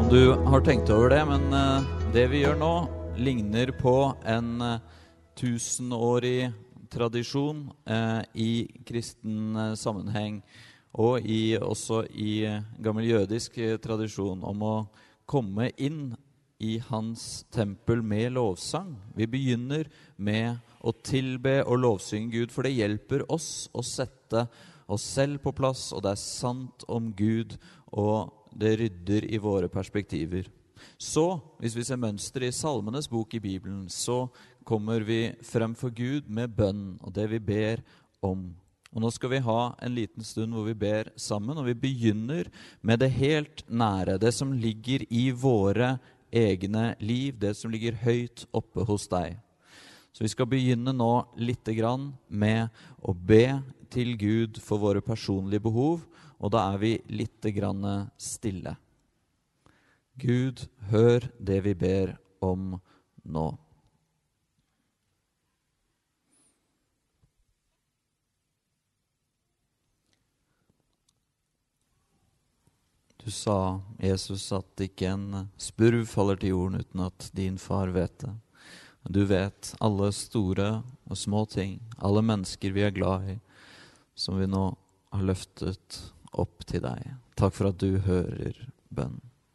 Du har tenkt over det, men det vi gjør nå ligner på en tusenårig tradisjon i kristen sammenheng og også i gammel jødisk tradisjon om å komme inn i hans tempel med lovsang. Vi begynner med å tilbe og lovsynge Gud, for det hjelper oss å sette oss selv på plass, og det er sant om Gud, og det rydder i våre perspektiver. Så, hvis vi ser mønster i Salmenes bok i Bibelen, så kommer vi frem for Gud med bønn, og det vi ber om. Og nå skal vi ha en liten stund hvor vi ber sammen, og vi begynner med det helt nære, det som ligger i våre egne liv, det som ligger høyt oppe hos deg. Så vi skal begynne nå litt grann med å be til Gud for våre personlige behov, og da er vi litt grann stille. Gud, hør det vi ber om nå. Du sa, Jesus, at ikke en spurv faller til jorden uten at din far vet det. Du vet alle store og små ting, alle mennesker vi er glad i, som vi nå har løftet opp til deg. Takk for at du hører bønn.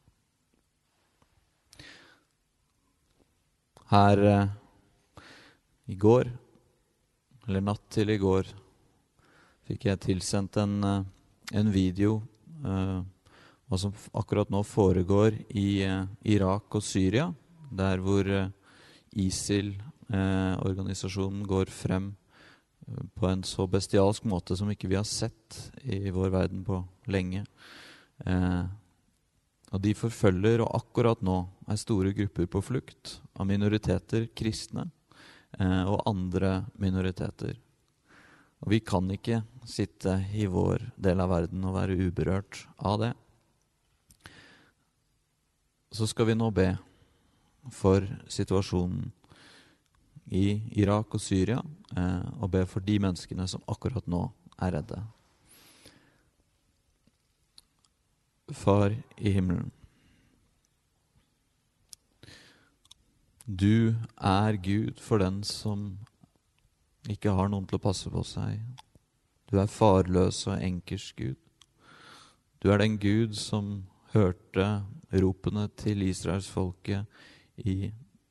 Her i går, eller natt til i går, fikk jeg tilsendt en video hva som akkurat nå foregår i Irak og Syria, der hvor ISIL-organisasjonen går frem på en så bestialsk måte som ikke vi har sett i vår verden på lenge. Og de forfølger, og akkurat nå er store grupper på flukt av minoriteter, kristne og andre minoriteter. Og vi kan ikke sitte i vår del av verden og være uberørt av det. Så skal vi nå be for situasjonen i Irak og Syria, og be for de menneskene som akkurat nå er redde. Far i himmelen, du er Gud for den som ikke har noen til å passe på seg. Du er farløs og enkers Gud. Du er den Gud som hørte ropene til Israels folke i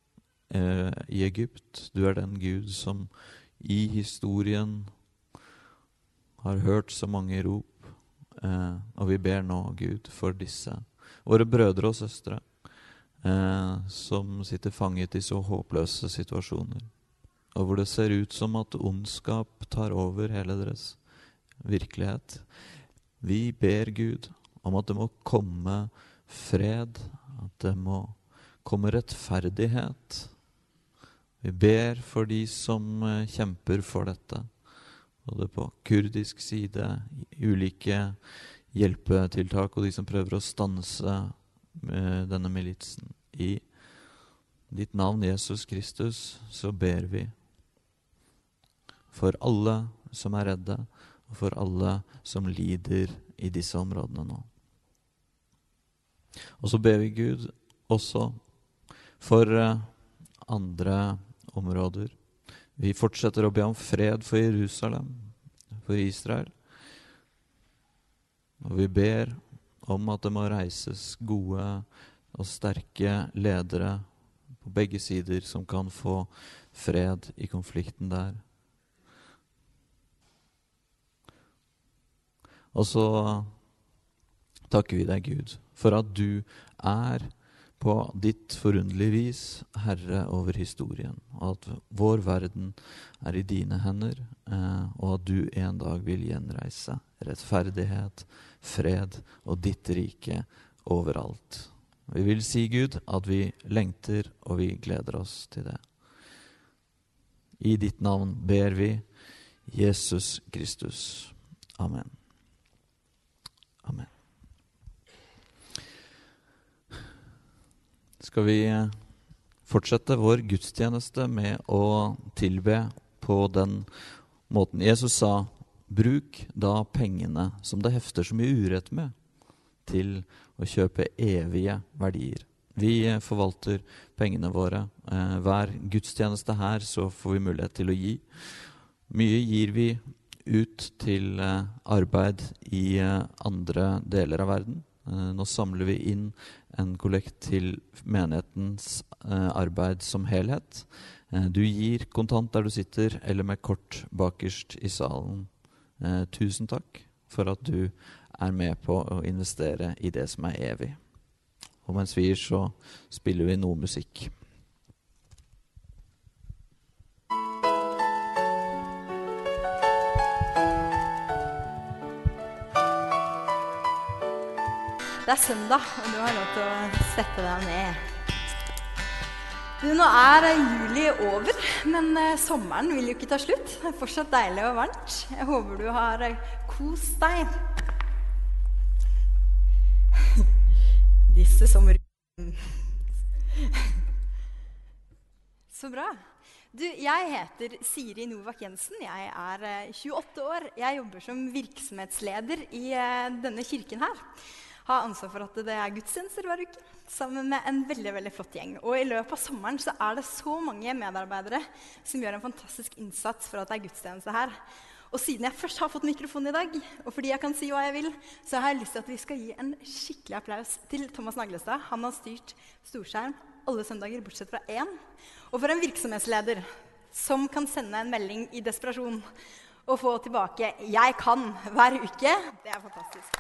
Egypt. Du er den Gud som i historien har hørt så mange rop, og vi ber nå, Gud, for disse, våre brødre og søstre, som sitter fanget i så håpløse situasjoner, og hvor det ser ut som at ondskap tar over hele deres virkelighet. Vi ber, Gud, om at det må komme fred, at det må komme rettferdighet. Vi ber for de som kjemper for dette, både på kurdisk side, ulike hjelpetiltak, og de som prøver å stanse denne militsen. I ditt navn, Jesus Kristus, så ber vi for alle som er redde, og for alle som lider i disse områdene nå. Og så ber vi Gud også for andre områder. Vi fortsetter å be om fred for Jerusalem, for Israel. Og vi ber om at det må reises gode og sterke ledere på begge sider som kan få fred i konflikten der. Og så takker vi deg, Gud, for at du er på ditt forunderlige vis herre over historien, og at vår verden er i dine hender, og at du en dag vil gjenreise rettferdighet, fred og ditt rike overalt. Vi vil si, Gud, at vi lengter og vi gleder oss til det. I ditt navn ber vi, Jesus Kristus. Amen. Amen. Skal vi fortsette vår gudstjeneste med å tilbe på den måten. Jesus sa, bruk da pengene som det hefter så mye urett med, til å kjøpe evige verdier. Vi forvalter pengene våre. Hver gudstjeneste her så får vi mulighet til å gi. Mye gir vi ut til arbeid i andre deler av verden. Nå samler vi inn en kollekt til menighetens arbeid som helhet. Du gir kontant der du sitter, eller med kort bakerst i salen. Tusen takk for at du er med på å investere i det som er evig. Og mens vi gir, så spiller vi noe musikk. Det er søndag, og du har lov til å sette deg ned. Nå er juli over, men sommeren vil jo ikke ta slutt. Det er fortsatt deilig og varmt. Jeg håper du har kost deg. Disse sommer... Så bra. Du, jeg heter Siri Novak Jensen. Jeg er 28 år. Jeg jobber som virksomhetsleder i denne kirken her. Har ansvar for at det er gudstjenester hver uke, sammen med en veldig, veldig flott gjeng. Og i løpet av sommeren så er det så mange medarbeidere som gjør en fantastisk innsats for at det er gudstjeneste her. Og siden jeg først har fått mikrofonen i dag, og fordi jeg kan si hva jeg vil, så har jeg lyst til at vi skal gi en skikkelig applaus til Thomas Naglestad. Han har styrt storskjerm alle søndager, bortsett fra 1. Og for en virksomhetsleder som kan sende en melding i desperasjon og få tilbake «Jeg kan» hver uke, det er fantastisk.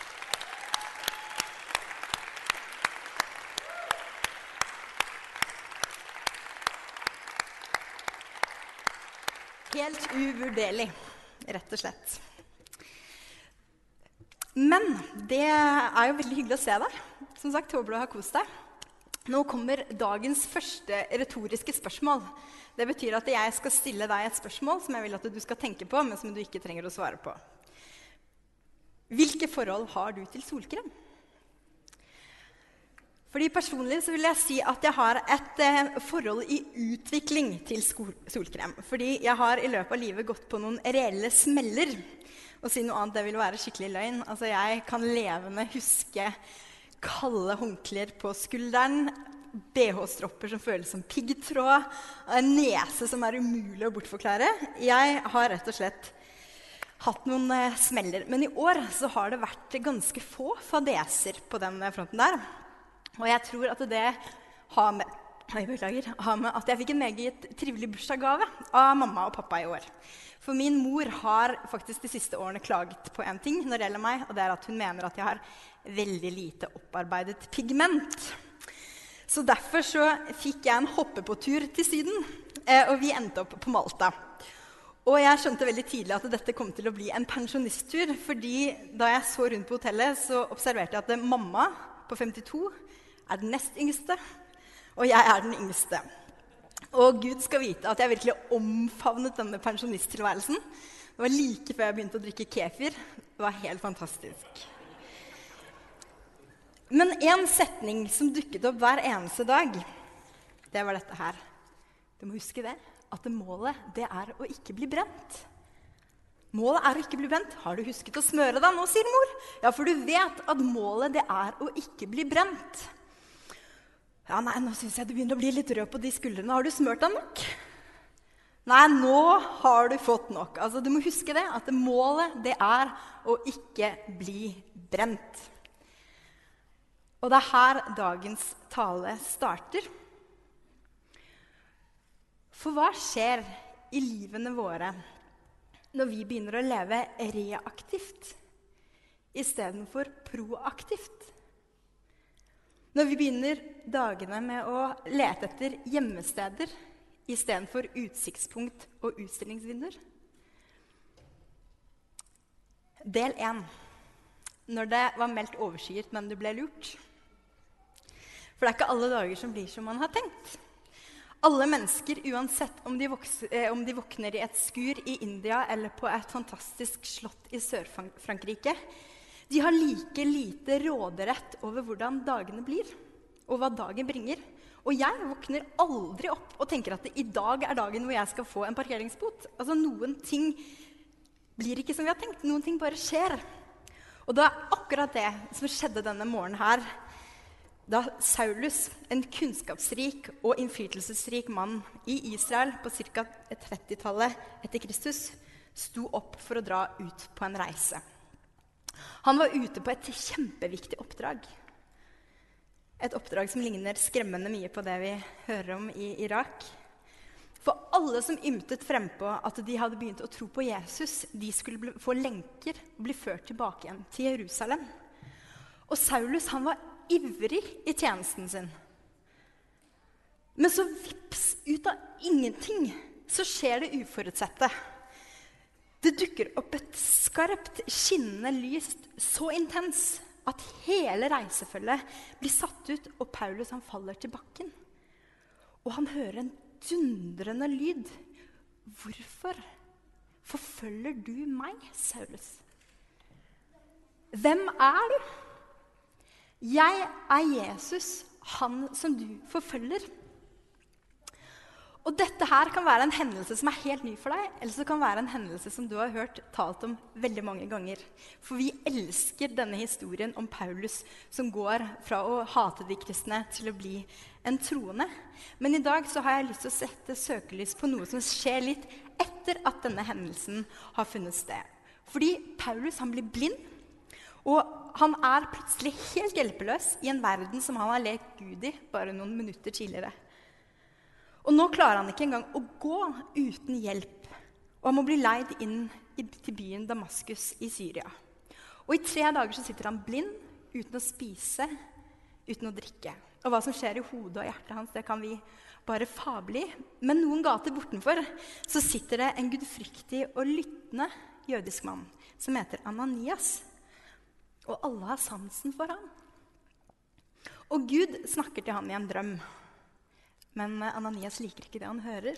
Helt uvurderlig, rett og slett. Men det er jo veldig hyggelig å se deg. Som sagt, håper du har kost deg. Nå kommer dagens første retoriske spørsmål. Det betyr at jeg skal stille deg et spørsmål som jeg vil at du skal tenke på, men som du ikke trenger å svare på. Hvilke forhold har du til solkrem? Fordi personlig så vil jeg si at jeg har et forhold i utvikling til solkrem. Fordi jeg har i løpet av livet gått på noen reelle smeller. Og si noe annet, det vil være skikkelig løgn. Altså jeg kan levende huske kalde håndklær på skulderen, BH-stropper som føles som piggtråd, en nese som er umulig å bortforklare. Jeg har rett og slett hatt noen smeller. Men i år så har det vært ganske få fadeser på den fronten der. Og jeg tror at det har med at jeg fikk en meget trivelig bursdagsgave av mamma og pappa i år. For min mor har faktisk de siste årene klaget på en ting når det gjelder meg, og det er at hun mener at jeg har veldig lite opparbeidet pigment. Så derfor så fikk jeg en hoppepåtur til Syden, og vi endte opp på Malta. Og jeg skjønte veldig tidlig at dette kom til å bli en pensjonisttur, fordi da jeg så rundt på hotellet, så observerte jeg at mamma på 52 er den nest yngste, og jeg er den yngste. Og Gud skal vite at jeg virkelig omfavnet denne pensjonisttilværelsen. Det var like før jeg begynte å drikke kefir. Det var helt fantastisk. Men en setning som dukket opp hver eneste dag, det var dette her. Du må huske det, at målet det er å ikke bli brent. Målet er å ikke bli brent. Har du husket å smøre deg nå, sier mor? Ja, for du vet at målet det er å ikke bli brent. Ja, nei, nå synes jeg du begynner å bli litt rød på de skuldrene. Har du smørt deg nok? Nei, nå har du fått nok. Altså, du må huske det, at målet det er å ikke bli brent. Og det er her dagens tale starter. For hva skjer i livene våre når vi begynner å leve reaktivt i stedet for proaktivt? Når vi begynner dagene med å lete etter gjemmesteder i stedet for utsiktspunkt og utstillingsvinduer. Del 1. Når det var meldt overskyet, men du ble lurt. For det er ikke alle dager som blir som man har tenkt. Alle mennesker, uansett om de våkner i et skur i India eller på et fantastisk slott i Sør-Frankrike, de har like lite råderett over hvordan dagene blir, og hva dagen bringer. Og jeg våkner aldri opp og tenker at i dag er dagen hvor jeg skal få en parkeringsbot. Altså, noen ting blir ikke som vi har tenkt. Noen ting bare skjer. Og det akkurat det som skjedde denne morgenen her, da Saulus, en kunnskapsrik og innflytelsesrik mann i Israel på ca. 30-tallet etter Kristus, sto opp for å dra ut på en reise. Han var ute på et kjempeviktig oppdrag. Et oppdrag som ligner skremmende mye på det vi hører om i Irak. For alle som ymtet frempå at de hadde begynt å tro på Jesus, de skulle få lenker og bli ført tilbake igjen til Jerusalem. Og Saulus, han var ivrig i tjenesten sin. Men så vips, ut av ingenting, så skjer det uforutsette. Det dukker opp et skarpt, skinnende lys, så intens at hele reisefølget blir satt ut, og Paulus han faller til bakken. Og han hører en dundrende lyd. Hvorfor forfølger du meg, Saulus? Hvem er du? Jeg er Jesus, han som du forfølger. Og dette her kan være en hendelse som er helt ny for deg, eller så kan det være en hendelse som du har hørt talt om veldig mange ganger. For vi elsker denne historien om Paulus som går fra å hate de kristne til å bli en troende. Men i dag så har jeg lyst til å sette søkelys på noe som skjer litt etter at denne hendelsen har funnet sted. Fordi Paulus han blir blind, og han er plutselig helt hjelpeløs i en verden som han har lekt Gud i bare noen minutter tidligere. Og nå klarer han ikke engang å gå uten hjelp, og han må bli leid inn til byen Damaskus i Syria. Og i 3 dager så sitter han blind, uten å spise, uten å drikke. Og hva som skjer i hodet og hjertet hans, det kan vi bare fable i. Men noen gater bortenfor så sitter det en gudfryktig og lyttende jødisk mann som heter Ananias. Og alle har sansen for ham. Og Gud snakker til han i en drøm. Men Ananias liker ikke det han hører.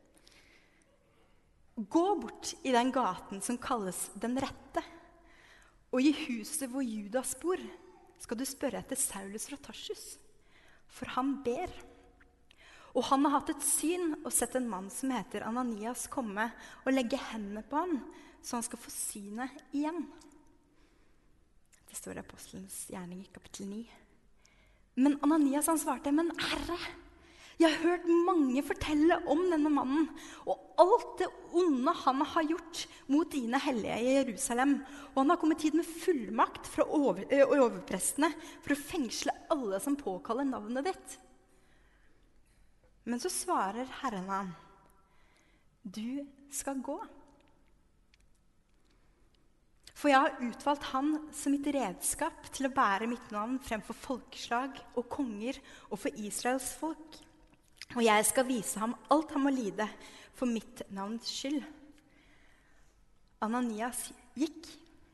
Gå bort i den gaten som kalles Den rette, og i huset hvor Judas bor, skal du spørre etter Saulus fra Tarsus, for han ber. Og han har hatt et syn og sett en mann som heter Ananias komme og legge hendene på han, så han skal få synet igjen. Det står i Apostelens gjerning i kapittel 9. Men Ananias han svarte, men Herre, jeg har hørt mange fortelle om denne mannen, og alt det onde han har gjort mot dine hellige i Jerusalem. Og han har kommet hit med fullmakt fra overprestene for å fengsle alle som påkaller navnet ditt. Men så svarer Herren han, du skal gå. For jeg har utvalgt han som mitt redskap til å bære mitt navn fremfor folkeslag og konger og for Israels folk. Og jeg skal vise ham alt han må lide for mitt navns skyld. Ananias gikk.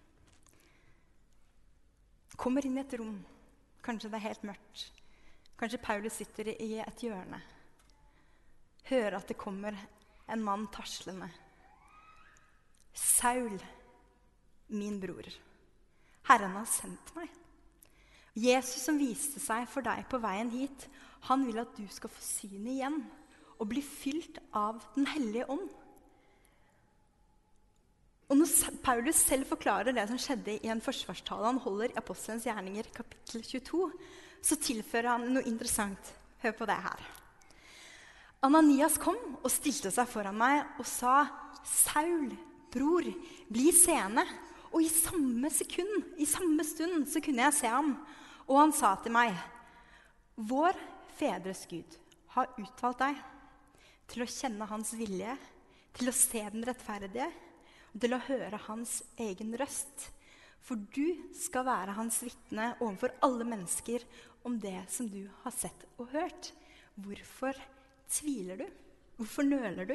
Kommer inn i et rom. Kanskje det er helt mørkt. Kanskje Paulus sitter i et hjørne. Hører at det kommer en mann taslende. Saul, min bror. Herren har sendt meg. Jesus som viste seg for deg på veien hit, han vil at du skal få synet igjen og bli fylt av den hellige ånd. Og når Paulus selv forklarer det som skjedde i en forsvarstale han holder i Apostelens gjerninger kapittel 22, så tilfører han noe interessant. Hør på det her. Ananias kom og stilte seg foran meg og sa, Saul, bror, bli seende. Og i samme stund så kunne jeg se ham. Og han sa til meg, vår fedres Gud har utvalgt deg til å kjenne hans vilje, til å se den rettferdige, og til å høre hans egen røst. For du skal være hans vitne overfor alle mennesker om det som du har sett og hørt. Hvorfor tviler du? Hvorfor nøler du?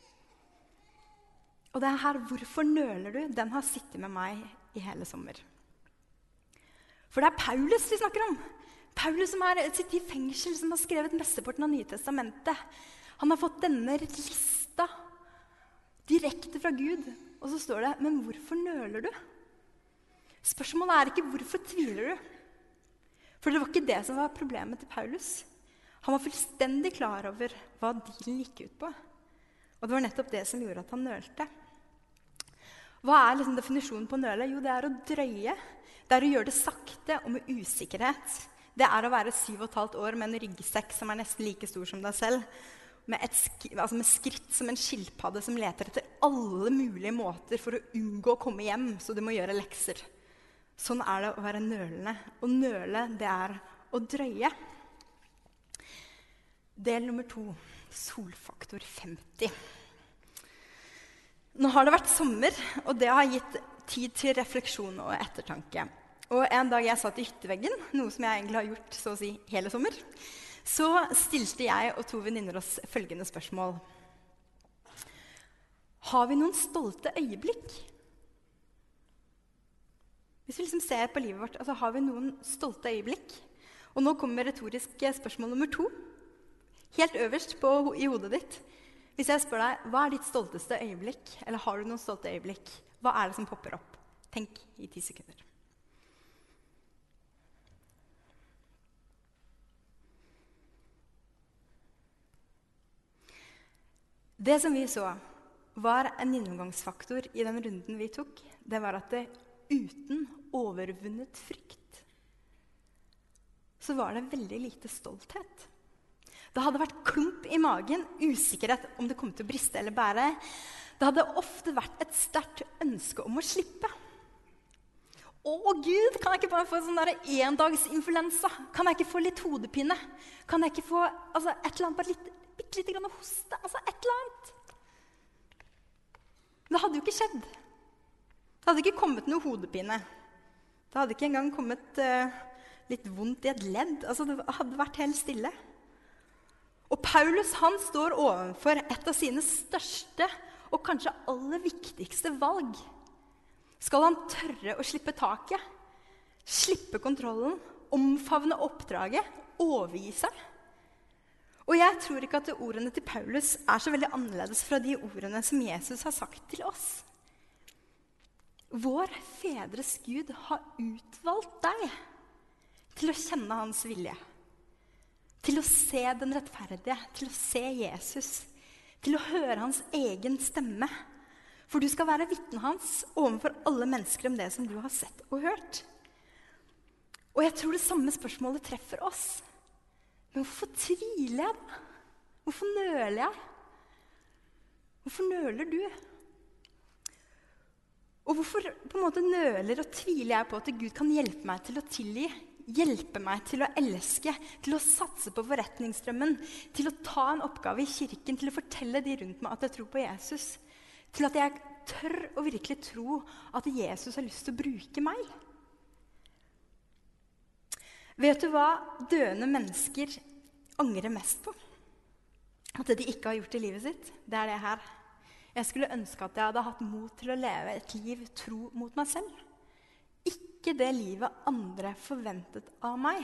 Og det her, hvorfor nøler du, den har sittet med meg i hele sommer. For det er Paulus vi snakker om. Paulus som har sittet i fengsel, som har skrevet mesteparten av Nye Testamentet. Han har fått denne lista direkte fra Gud. Og så står det, men hvorfor nøler du? Spørsmålet er ikke, hvorfor tviler du? For det var ikke det som var problemet til Paulus. Han var fullstendig klar over hva dealen gikk ut på. Og det var nettopp det som gjorde at han nølte. Hva liksom definisjonen på nøle? Jo, det å drøye. Det å gjøre det sakte og med usikkerhet. Det å være 7,5 år med en ryggsekk som nesten like stor som deg selv. Med skritt som en skilpadde som leter etter alle mulige måter for å unngå å komme hjem, så du må gjøre lekser. Sånn det å være nølende. Og nøle, det å drøye. Del nummer 2, solfaktor 50. Nå har det vært sommer, og det har gitt tid til refleksjon og ettertanke. Og en dag jeg satt i hytteveggen, noe som jeg egentlig har gjort så å si hele sommer, så stilte jeg og 2 venninner oss følgende spørsmål. Har vi noen stolte øyeblikk? Hvis vi ser på livet vårt, har vi noen stolte øyeblikk? Og nå kommer retorisk spørsmål nummer 2. Helt øverst i hodet ditt. Hvis jeg spør deg, hva ditt stolteste øyeblikk? Eller har du noen stolte øyeblikk? Hva det som popper opp? Tenk i 10 sekunder. Det som vi så var en gjennomgangsfaktor i den runden vi tok. Det var at det uten overvunnet frykt, så var det veldig lite stolthet. Det hadde vært klump i magen, usikkerhet om det kom til å briste eller bære. Det hadde ofte vært et sterkt ønske om å slippe. Å Gud, kan jeg ikke bare få sånn der endagsinfluensa? Kan jeg ikke få litt hodepine? Kan jeg ikke få et eller annet, bare bitte lite grann hoste? Et eller annet. Det hadde jo ikke skjedd. Det hadde ikke kommet noe hodepine. Det hadde ikke engang kommet litt vondt i et ledd. Det hadde vært helt stille. Og Paulus, han står overfor et av sine største og kanskje aller viktigste valg. Skal han tørre å slippe taket, slippe kontrollen, omfavne oppdraget, overgi seg? Og jeg tror ikke at ordene til Paulus så veldig annerledes fra de ordene som Jesus har sagt til oss. Vår fedres Gud har utvalgt deg til å kjenne hans vilje, til å se den rettferdige, til å se Jesus, til å høre hans egen stemme. For du skal være vitne hans overfor alle mennesker om det som du har sett og hørt. Og jeg tror det samme spørsmålet treffer oss. Men hvorfor tviler jeg da? Hvorfor nøler jeg? Hvorfor nøler du? Og hvorfor på en måte nøler og tviler jeg på at Gud kan hjelpe meg til å tilgi? Hjelpe meg til å elske, til å satse på forretningsdrømmen, til å ta en oppgave i kirken, til å fortelle de rundt meg at jeg tror på Jesus, til at jeg tør å virkelig tro at Jesus har lyst til å bruke meg. Vet du hva døende mennesker angrer mest på? At de ikke har gjort i livet sitt, det det her. Jeg skulle ønske at jeg hadde hatt mot til å leve et liv tro mot meg selv. Ikke det livet andre forventet av meg.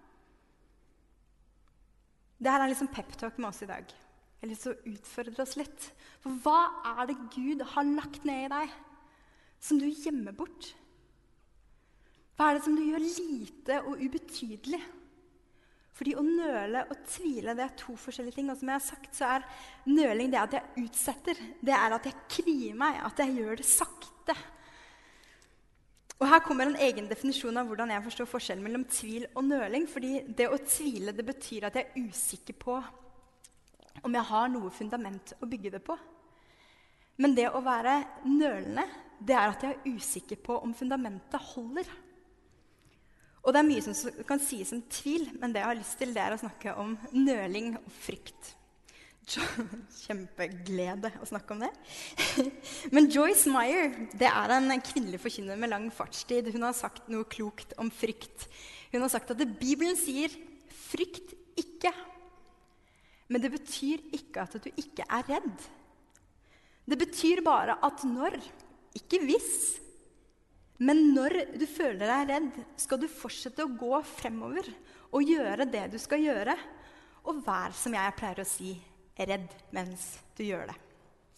Det her liksom pep-talk med oss i dag. Jeg har lyst til å utfordre oss litt. For hva det Gud har lagt ned i deg som du gjemmer bort? Hva det som du gjør lite og ubetydelig? Fordi å nøle og tvile, det 2 forskjellige ting. Og som jeg har sagt, så nøling det at jeg utsetter. Det at jeg kvier meg, at jeg gjør det sakte. Og her kommer en egen definisjon av hvordan jeg forstår forskjellen mellom tvil og nøling. Fordi det å tvile, det betyr at jeg usikker på om jeg har noe fundament å bygge det på. Men det å være nølende, det at jeg usikker på om fundamentet holder. Og det mye som kan sies som tvil, men det jeg har lyst til, det å snakke om nøling og frykt. Kjempeglede å snakke om det. Men Joyce Meyer, det en kvinnelig forkynner med lang fartstid. Hun har sagt noe klokt om frykt. Hun har sagt at Bibelen sier frykt ikke. Men det betyr ikke at du ikke redd. Det betyr bare at når, ikke hvis, men når du føler deg redd, skal du fortsette å gå fremover og gjøre det du skal gjøre, og vær, som jeg pleier å si, redd mens du gjør det.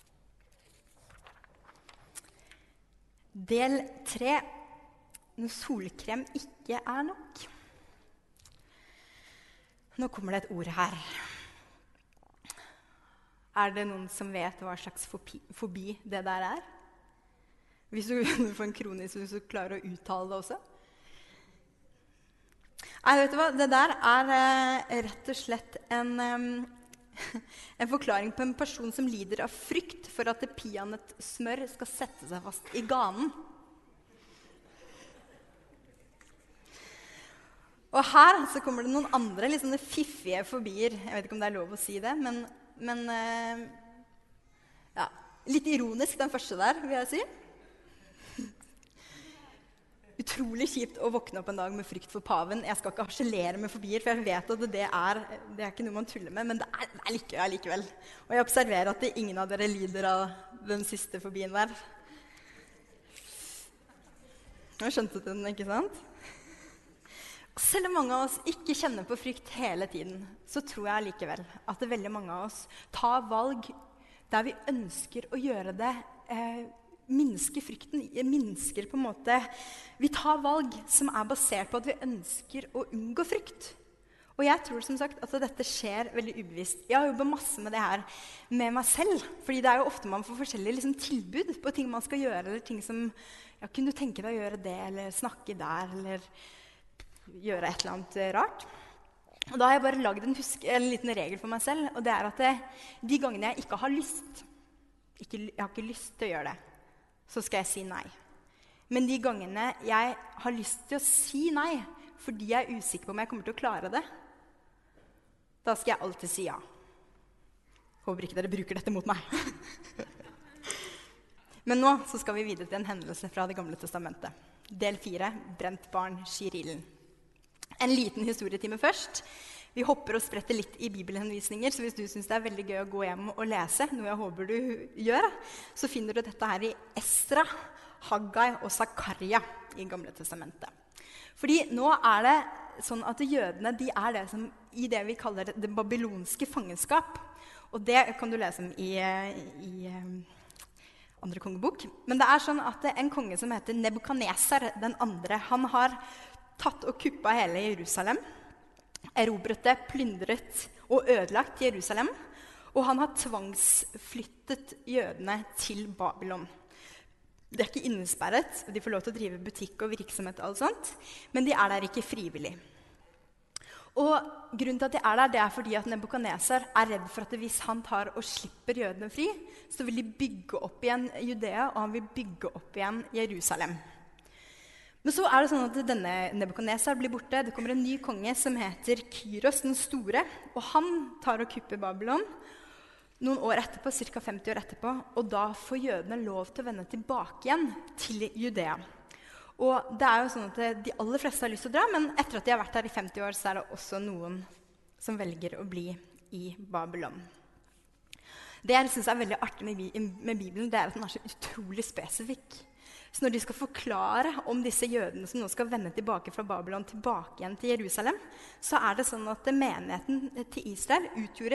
Del 3. Når solkrem ikke nok. Nå kommer det et ord her. Det noen som vet hva slags fobi det der Hvis du får en kronisk, hvis du klarer å uttale det også. Nei, vet du hva? Det der rett og slett en forklaring på en person som lider av frykt for at det peanøttsmør skal sette seg fast i ganen. Og her så kommer det noen andre litt sånne fiffige fobier. Jeg vet ikke om det lov å si det, men ja, litt ironisk den første der, vil jeg si. Utrolig kjipt å våkne opp en dag med frykt for paven. Jeg skal ikke harselere med fobier, for jeg vet at det er ikke noe man tuller med, men det er likevel. Og jeg observerer at ingen av dere lider av den siste fobien der. Nå skjønte du den, ikke sant? Selv om mange av oss ikke kjenner på frykt hele tiden, så tror jeg likevel at veldig mange av oss tar valg der vi ønsker å gjøre det, minske frykten, minsker på en måte. Vi tar valg som basert på at vi ønsker å unngå frykt. Og jeg tror som sagt at dette skjer veldig ubevisst. Jeg har jobbet masse med det her med meg selv, fordi det jo ofte man får forskjellige tilbud på ting man skal gjøre, eller ting som, ja, kunne du tenke deg å gjøre det, eller snakke der, eller gjøre et eller annet rart. Og da har jeg bare laget en liten regel for meg selv, og det at de gangene jeg ikke har lyst, jeg har ikke lyst til å gjøre det, så skal jeg si nei. Men de gangene jeg har lyst til å si nei, fordi jeg er usikker på om jeg kommer til å klare det, da skal jeg alltid si ja. Håper ikke dere bruker dette mot meg. Men nå så skal vi videre til en hendelse fra Det gamle testamentet. Del 4, brent barn skyr ilden. En liten historietime først. Vi hopper og spretter litt i bibelhenvisninger, så hvis du synes det veldig gøy å gå hjem og lese, noe jeg håper du gjør, så finner du dette her i Esra, Haggai og Zakaria i Gamle testamentet. Fordi nå det sånn at jødene, de det som i det vi kaller det babylonske fangenskap, og det kan du lese om i andre kongebok. Men det sånn at en konge som heter Nebukadnesar, den andre, han har tatt og kuppet hele Jerusalem, erobret det, plyndret og ødelagt Jerusalem, og han har tvangsflyttet jødene til Babylon. Det ikke innesperret, de får lov til å drive butikk og virksomhet og alt sånt, men de der ikke frivillig. Og grunnen til at de der, det fordi at Nebukadnesar redd for at hvis han tar og slipper jødene fri, så vil de bygge opp igjen Judea, og han vil bygge opp igjen Jerusalem. Men så det sånn at denne Nebukadnesar blir borte. Det kommer en ny konge som heter Kyros den store, og han tar og kupper Babylon noen år etterpå, ca. 50 år etterpå, og da får jødene lov til å vende tilbake igjen til Judea. Og det jo sånn at de aller fleste har lyst til å dra, men etter at de har vært her i 50 år, så det også noen som velger å bli i Babylon. Det jeg synes veldig artig med Bibelen, det at den så utrolig spesifikk. Så når de skal forklare om disse jødene som nå skal vende tilbake fra Babylon tilbake igjen til Jerusalem, så det sånn at menigheten til Israel utgjorde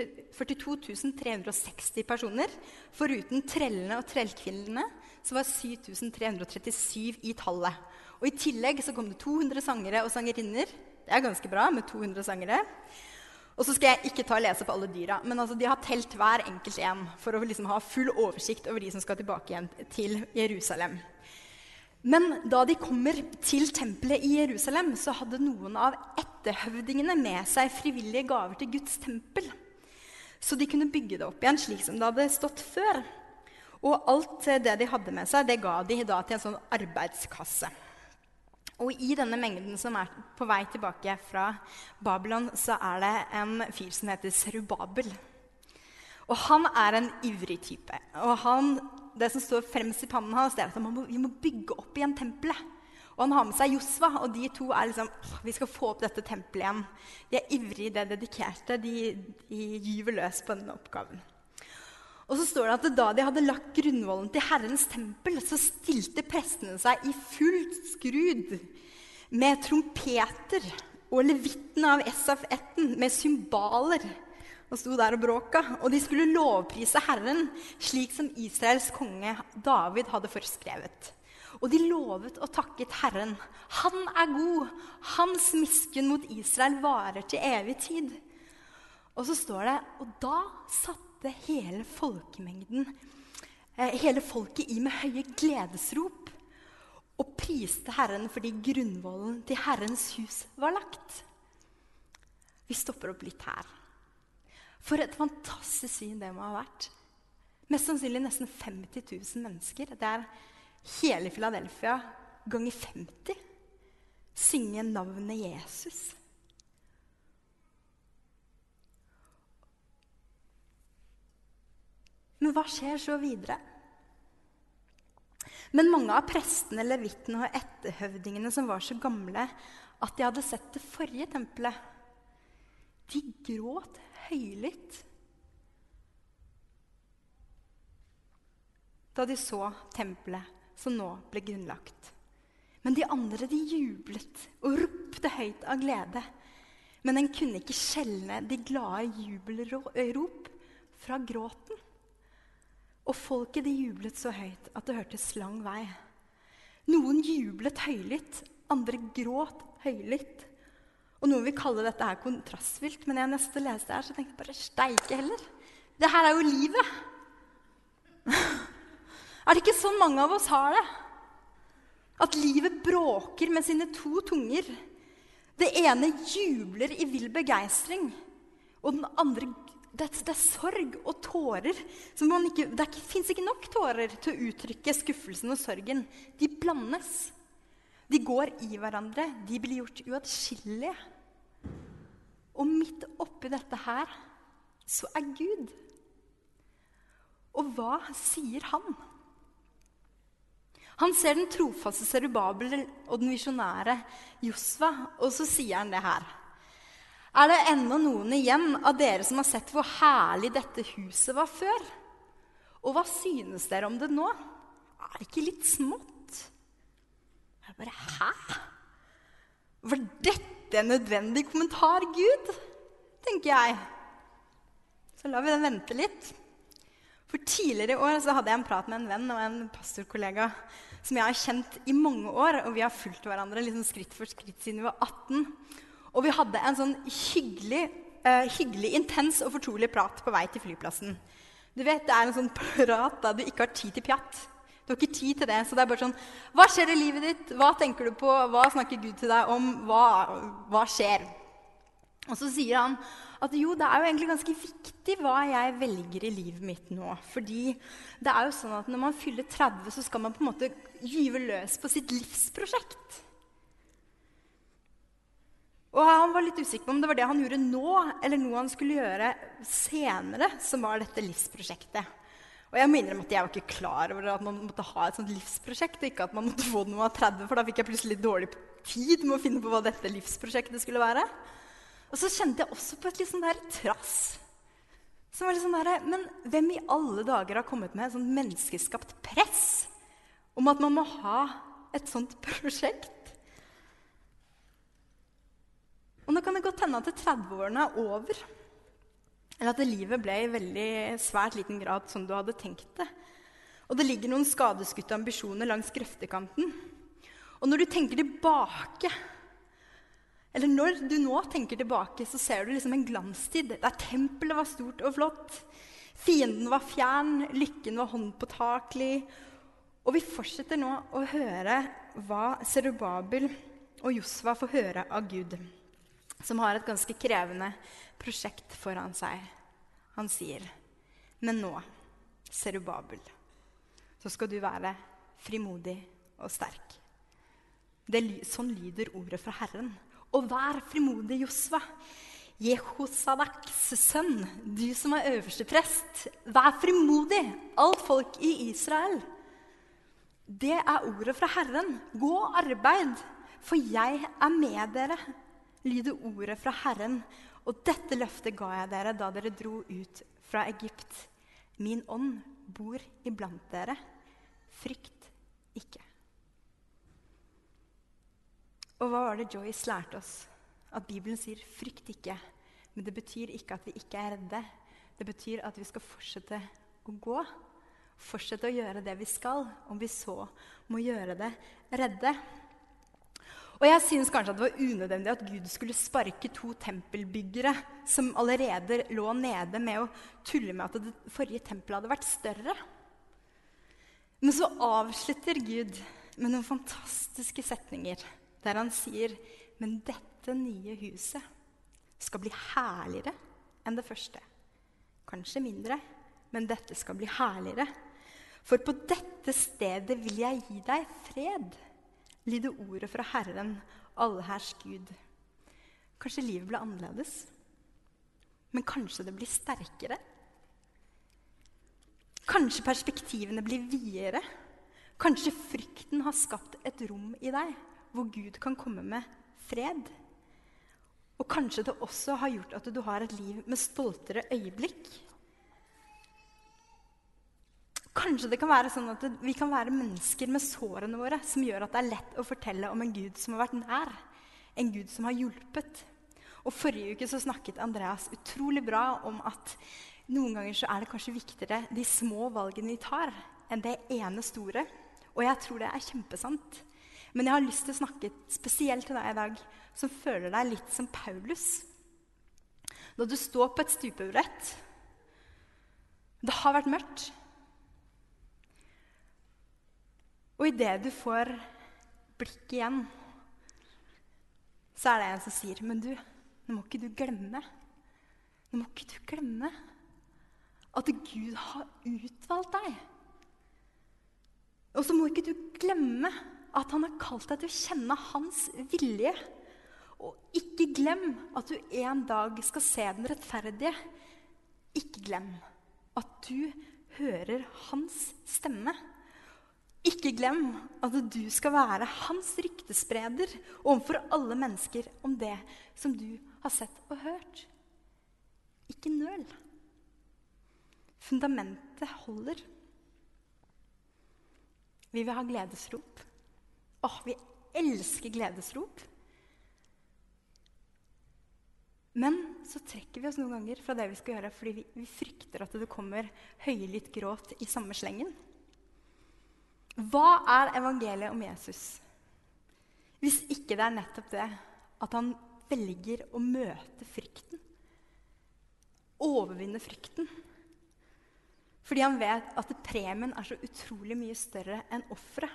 42 360 personer, foruten trellene og trellkvinnene, så var 7337 i tallet. Og i tillegg så kom det 200 sangere og sangerinner. Det ganske bra med 200 sangere. Og så skal jeg ikke ta og lese på alle dyra, men altså, de har telt hver enkelt en for å liksom ha full oversikt over de som skal tilbake igjen til Jerusalem. Men da de kommer til tempelet i Jerusalem, så hadde noen av etterhøvdingene med seg frivillige gaver til Guds tempel. Så de kunne bygge det opp igjen slik som det hadde stått før. Og alt det de hadde med seg, det ga de da til en sånn arbeidskasse. Og i denne mengden som på vei tilbake fra Babylon, så det en fyr som heter Serubabel. Og han en ivrig type. Og det som står fremst i pannen hans, det at vi må bygge opp igjen tempelet. Og han har med seg Josva, og de to liksom, vi skal få opp dette tempelet igjen. De ivrige, de dedikerte, de gyver løs på denne oppgaven. Og så står det at da de hadde lagt grunnvollen til Herrens tempel, så stilte prestene seg i fullt skrud med trompeter og levittene av Esaf-etten med symbaler og sto der og bråka. Og de skulle lovprise Herren slik som Israels konge David hadde foreskrevet. Og de lovet og takket Herren. Han god, hans miskunn mot Israel varer til evig tid. Og så står det, og da satte hele folkemengden hele folket i med høye gledesrop og priste Herren fordi grunnvollen til Herrens hus var lagt. Vi stopper opp litt her. For et fantastisk syn det må ha vært. Mest sannsynlig nesten 50 000 mennesker. Det hele Philadelphia ganger 50. Synge navnet Jesus. Men hva skjer så videre? Men mange av prestene, levittene og etterhøvdingene som var så gamle at de hadde sett det forrige tempelet, de gråt høylytt da de så tempelet som nå ble grunnlagt. Men de andre, de jublet og ropte høyt av glede. Men en kunne ikke skjelne de glade jubelrop fra gråten. Og folket de jublet så høyt at det hørtes lang vei. Noen jublet høylytt, andre gråt høylytt. Og noen vil kalle dette her kontrastfylt, men jeg nesten leste her, så tenkte jeg bare steike heller. Det her jo livet. Det ikke sånn mange av oss har det? At livet bråker med sine to tunger. Det ene jubler i vill begeistring, og den andre det sorg og tårer. Det finnes ikke nok tårer til å uttrykke skuffelsen og sorgen. De blandes. De går i hverandre. De blir gjort uatskillelige. Og midt oppi dette her, så Gud. Og hva sier han? Han ser den trofaste Serubabel og den visjonære Josva, og så sier han det her. Det ennå noen igjen av dere som har sett hvor herlig dette huset var før? Og hva synes dere om det nå? Det ikke litt smått? Jeg bare, hæ? Var dette en nødvendig kommentar, Gud? Tenker jeg. Så lar vi den vente litt. For tidligere i år så hadde jeg en prat med en venn og en pastorkollega som jeg har kjent i mange år, og vi har fulgt hverandre liksom skritt for skritt siden vi var 18. Og vi hadde en sånn hyggelig, intens og fortrolig prat på vei til flyplassen. Du vet, det en sånn prat da du ikke har tid til pjatt. Du har ikke tid til det, så det bare sånn, hva skjer i livet ditt? Hva tenker du på? Hva snakker Gud til deg om? Hva skjer? Og så sier han at jo, det jo egentlig ganske viktig hva jeg velger i livet mitt nå. Fordi det jo sånn at når man fyller 30, så skal man på en måte gyve løs på sitt livsprosjekt. Og han var litt usikker på om det var det han gjorde nå, eller noe han skulle gjøre senere, som var dette livsprosjektet. Og jeg må innrømme at jeg var ikke klar over at man måtte ha et sånt livsprosjekt, og ikke at man måtte få det når man var 30, for da fikk jeg plutselig dårlig tid med å finne på hva dette livsprosjektet skulle være. Og så kjente jeg også på et litt sånn der trass. Som var litt sånn der, men hvem i alle dager har kommet med et sånt menneskeskapt press om at man må ha et sånt prosjekt? Og nå kan det godt hende at 30-årene over, eller at livet ble i veldig svært liten grad som du hadde tenkt det. Og det ligger noen skadeskutte ambisjoner langs grøftekanten. Og når du tenker tilbake, eller når du nå tenker tilbake, så ser du liksom en glanstid, der tempelet var stort og flott, fienden var fjern, lykken var håndpåtakelig, og vi fortsetter nå å høre hva Serubabel og Josva får høre av Gud, som har et ganske krevende prosjekt foran seg. Han sier, men nå, Serubabel, så skal du være frimodig og sterk. Sånn lyder ordet fra Herren. Og vær frimodig, Josva. Jehosadaks sønn, du som øverste prest, vær frimodig, alt folk i Israel. Det ordet fra Herren. Gå og arbeid, for jeg med dere. Lyder ordet fra Herren, og dette løftet ga jeg dere da dere dro ut fra Egypt. Min ånd bor iblant dere. Frykt ikke. Og hva var det Joyce lærte oss? At Bibelen sier frykt ikke, men det betyr ikke at vi ikke redde. Det betyr at vi skal fortsette å gå, fortsette å gjøre det vi skal, om vi så må gjøre det redde. Og jeg synes kanskje at det var unødvendig at Gud skulle sparke 2 tempelbyggere som allerede lå nede med å tulle med at det forrige tempelet hadde vært større. Men så avslutter Gud med noen fantastiske setninger, der han sier, men dette nye huset skal bli herligere enn det første. Kanskje mindre, men dette skal bli herligere. For på dette stedet vil jeg gi deg fred, lyder ordet fra Herren, allherrs Gud. Kanskje livet ble annerledes, men kanskje det blir sterkere. Kanskje perspektivene blir videre. Kanskje frykten har skapt et rom i deg, hvor Gud kan komme med fred. Og kanskje det også har gjort at du har et liv med stoltere øyeblikk. Kanskje det kan være sånn at vi kan være mennesker med sårene våre, som gjør at det er lett å fortelle om en Gud som har vært nær, en Gud som har hjulpet. Og forrige uke så snakket Andreas utrolig bra om at noen ganger så er det kanskje viktigere de små valgene vi tar, enn det ene store. Og jeg tror det er kjempesant. Men jeg har lyst til å snakke spesielt til deg i dag, som føler deg litt som Paulus. Da du står på et stupebrett, det har vært mørkt. Og i det du får blikk igjen, så er det en som sier, men du, nå må ikke du glemme at Gud har utvalgt deg. Og så må ikke du glemme at han har kalt deg til å kjenne hans vilje. Og ikke glem at du en dag skal se den rettferdige. Ikke glem at du hører hans stemme. Ikke glem at du skal være hans ryktespreder overfor alle mennesker om det som du har sett og hørt. Ikke nøl. Fundamentet holder. Vi vil ha gledesrop. Vi elsker gledesrop. Men så trekker vi oss noen ganger fra det vi skal gjøre, fordi vi frykter at det kommer høylytt gråt i samme slengen. Hva er evangeliet om Jesus? Hvis ikke det er nettopp det at han velger å møte frykten. Overvinne frykten. Fordi han vet at premien er så utrolig mye større enn offeret.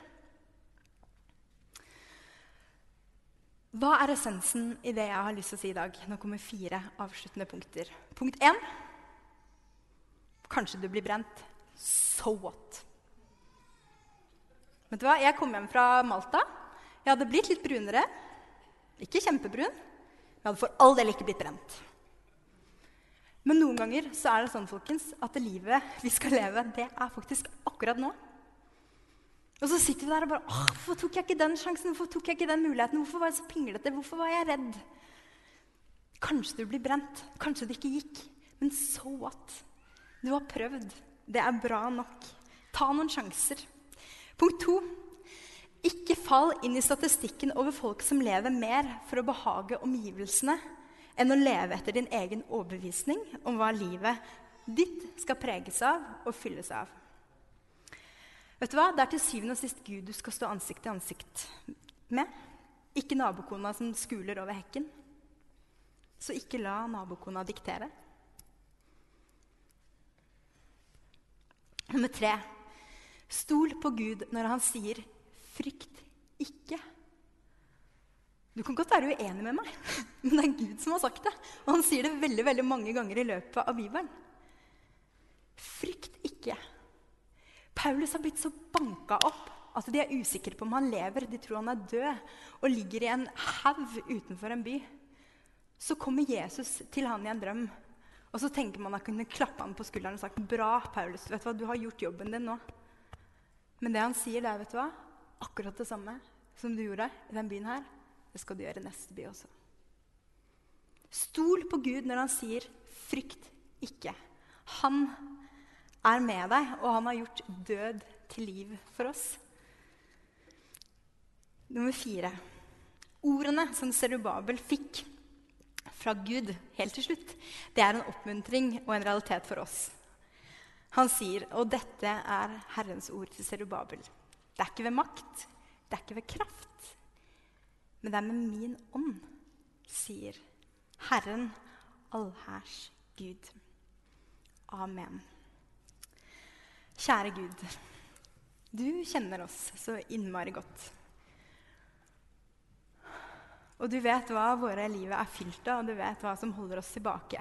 Hva er essensen i det jeg har lyst til å si i dag? Nå kommer 4 avsluttende punkter. Punkt 1. Kanskje du blir brent. So what? Vet du hva? Jeg kom hjem fra Malta. Jeg hadde blitt litt brunere. Ikke kjempebrun. Jeg hadde for all del ikke blitt brent. Men noen ganger så er det sånn, folkens, at det livet vi skal leve, det er faktisk akkurat nå. Og så sitter vi der og bare, hvorfor tok jeg ikke den sjansen? Hvorfor tok jeg ikke den muligheten? Hvorfor var jeg så pinglete? Hvorfor var jeg redd? Kanskje du blir brent. Kanskje det ikke gikk. Men so what? Du har prøvd. Det er bra nok. Ta noen sjanser. Punkt 2. Ikke fall inn i statistikken over folk som lever mer for å behage omgivelsene, enn å leve etter din egen overbevisning om hva livet ditt skal preges av og fylles av. Vet du hva? Det er til syvende og sist Gud du skal stå ansikt til ansikt med. Ikke nabokona som skuler over hekken. Så ikke la nabokona diktere. Nummer 3. Stol på Gud når han sier, frykt ikke. Du kan godt være uenig med meg, men det er Gud som har sagt det. Og han sier det veldig, veldig mange ganger i løpet av Bibelen. Frykt ikke. Paulus har blitt så banket opp at de er usikre på om han lever. De tror han er død og ligger i en haug utenfor en by. Så kommer Jesus til han i en drøm. Og så tenker man at han kunne klappe han på skulderen og sagt, bra, Paulus, vet du hva, du har gjort jobben din nå. Men det han sier, det er, vet du hva, akkurat det samme som du gjorde i den byen her. Det skal du gjøre i neste by også. Stol på Gud når han sier, frykt ikke. Han er med deg, og han har gjort død til liv for oss. Nummer 4. Ordene som Serubabel fikk fra Gud helt til slutt, det er en oppmuntring og en realitet for oss. Han sier, og dette er Herrens ord til Serubabel. Det er ikke ved makt, det er ikke ved kraft, men det er med min ånd, sier Herren, allherrs Gud. Amen. Kjære Gud, Du kjenner oss så innmari godt. Og du vet hva våre liv fylt av, og du vet hva som holder oss tilbake.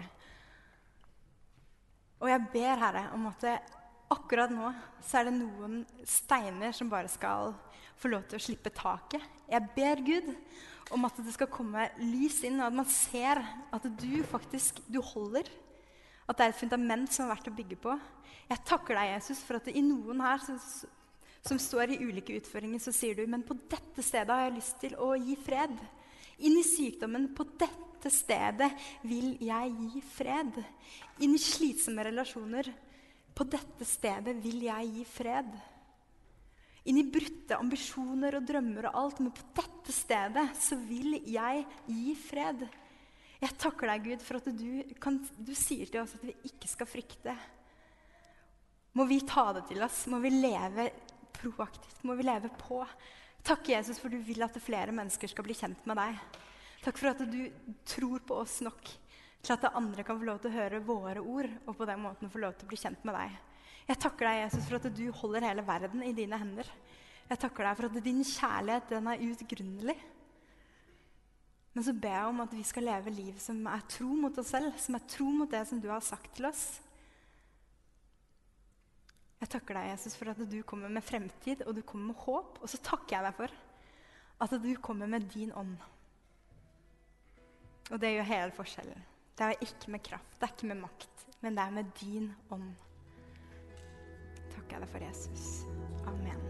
Og jeg ber, Herre, om at akkurat nå så det noen steiner som bare skal få lov til å slippe taket. Jeg ber Gud om at det skal komme lys inn, og at man ser at du holder. At det et fundament som verdt å bygge på. Jeg takker deg, Jesus, for at det i noen her som står i ulike utføringer, så sier du, men på dette stedet har jeg lyst til å gi fred. Inn i sykdommen, på dette stedet vil jeg gi fred. Inn i slitsomme relasjoner, på dette stedet vil jeg gi fred. Inn i brutte ambisjoner og drømmer og alt, men på dette stedet så vil jeg gi fred. Jeg takker deg, Gud, for at du sier til oss at vi ikke skal frykte. Må vi ta det til oss, må vi leve proaktivt, må vi leve på. Takk, Jesus, for du vil at flere mennesker skal bli kjent med deg. Takk for at du tror på oss nok til at andre kan få lov til å høre våre ord, og på den måten få lov til å bli kjent med deg. Jeg takker deg, Jesus, for at du holder hele verden i dine hender. Jeg takker deg for at din kjærlighet, den utgrunnelig. Men så ber jeg om at vi skal leve liv som tro mot oss selv, som tro mot det som du har sagt til oss. Jeg takker deg, Jesus, for at du kommer med fremtid, og du kommer med håp. Og så takker jeg deg for at du kommer med din ånd. Og det gjør hele forskjellen. Det ikke med kraft, det ikke med makt, men det med din ånd. Takker jeg deg for, Jesus. Amen.